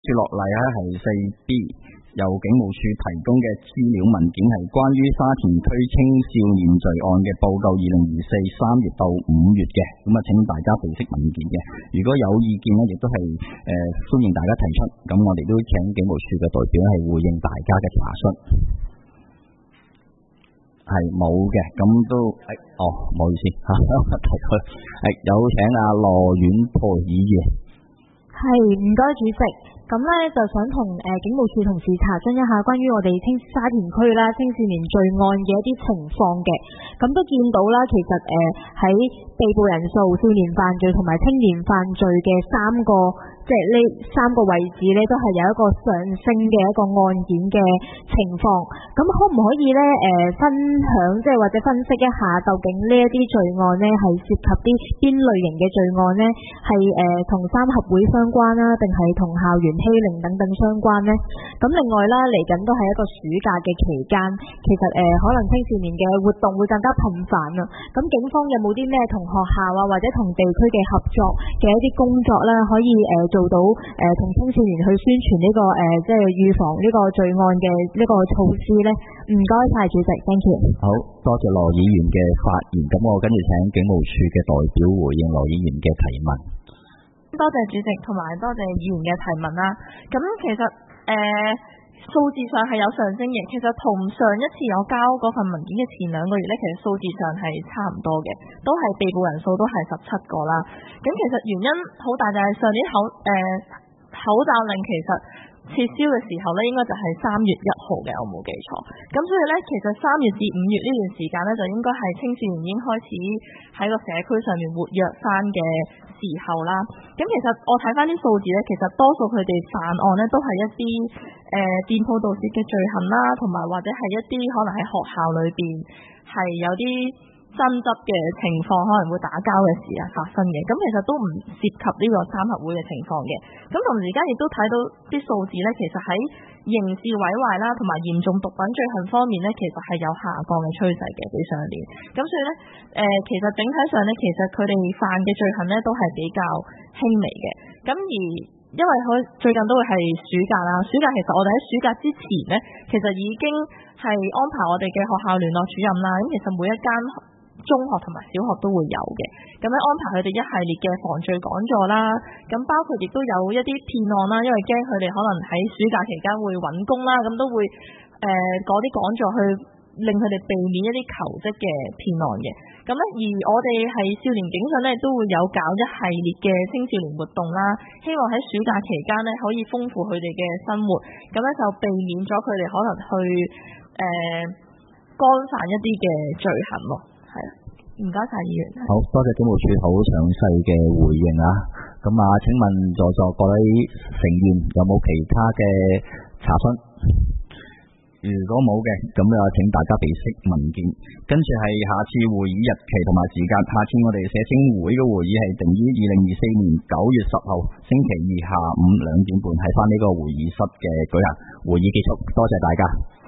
落嚟咧係4B，由警務處提供嘅資料文件係關於沙田區青少年罪案嘅報告2024 3月到5月嘅，咁啊請大家備悉文件嘅。如果有意見咧，亦都係歡迎大家提出，咁我哋都請警務處嘅代表係回應大家嘅查詢。係冇嘅，咁都唔好意思嚇，提佢有請阿羅婉佩議員。 係，唔該主席。咁咧就想同警務處同事查詢一下關於我哋沙田區啦青少年罪案嘅一啲情況嘅。咁都見到啦，其實喺被捕人數、少年犯罪同埋青年犯罪嘅即係呢三個位置咧，都係有一個上升嘅一個案件嘅情況。咁可唔可以咧分享即係或者分析一下，究竟呢一啲罪案咧係涉及啲邊類型嘅罪案咧？係同三合會相關啦，定係同校園欺凌等等相關呢？咁另外啦，嚟緊都係一個暑假嘅期間，其實可能青少年嘅活動會更加頻繁啊。咁警方有冇啲咩同學校啊或者同地區嘅合作嘅一啲工作咧，可以做到同青少年去宣傳呢個即係預防呢個罪案嘅呢個措施呢？唔該晒主席 ，thank you。 好多謝羅議員嘅發言，咁我跟住請警務處嘅代表回應羅議員嘅提問。 多謝主席同埋多謝議員嘅提問啦。咁其實數字上係有上升嘅，其實同上一次有交嗰份文件嘅前2個月呢，其實數字上係差唔多嘅，都係被捕人數都係17個啦。咁其實原因好大就係上年口罩令其實撤銷嘅時候呢，應該就係3月1號嘅，我冇記錯。咁所以呢，其實3月至5月呢段時間呢，就應該係青少年已經開始喺個社區上面活躍翻嘅時候啦。咁其實我睇翻啲數字呢，其實多數佢哋犯案呢都係一啲店鋪盜竊嘅罪行啦，同埋或者係一啲可能喺學校裏邊係有啲爭執嘅情況，可能會打交嘅事啊發生嘅。咁其實都唔涉及呢個三合會嘅情況嘅。咁同時間亦都睇到啲數字呢，其實喺刑事毀壞啦同埋嚴重毒品罪行方面呢，其實係有下降嘅趨勢嘅，比上年。咁所以呢，其實整體上呢，其實佢哋犯嘅罪行呢都係比較輕微嘅。咁而因為佢最近都會係暑假啦，暑假其實我哋喺暑假之前呢，其實已經係安排我哋嘅學校聯絡主任啦。咁其實每一間中學同埋小學都會有嘅，咁樣安排佢哋一系列嘅防罪講座啦。咁包括亦都有一啲騙案啦，因為驚佢哋可能喺暑假期間會揾工啦，咁都會嗰啲講座去令佢哋避免一啲求職嘅騙案嘅。咁咧，而我哋係少年警訊咧，都會有搞一系列嘅青少年活動啦，希望喺暑假期間咧可以豐富佢哋嘅生活，咁咧就避免咗佢哋可能去干犯一啲嘅罪行咯。係啊，唔該晒議員。 好多謝警務處好詳細嘅回應啊！咁啊，請問在座各位成員有冇其他嘅查詢？如果冇嘅，咁就請大家備悉文件。跟住係下次會議日期同埋時間。下次我哋社青會嘅會議係定於2024年9月10號星期二下午2點半，喺翻呢個會議室嘅舉行。會議結束，多謝大家。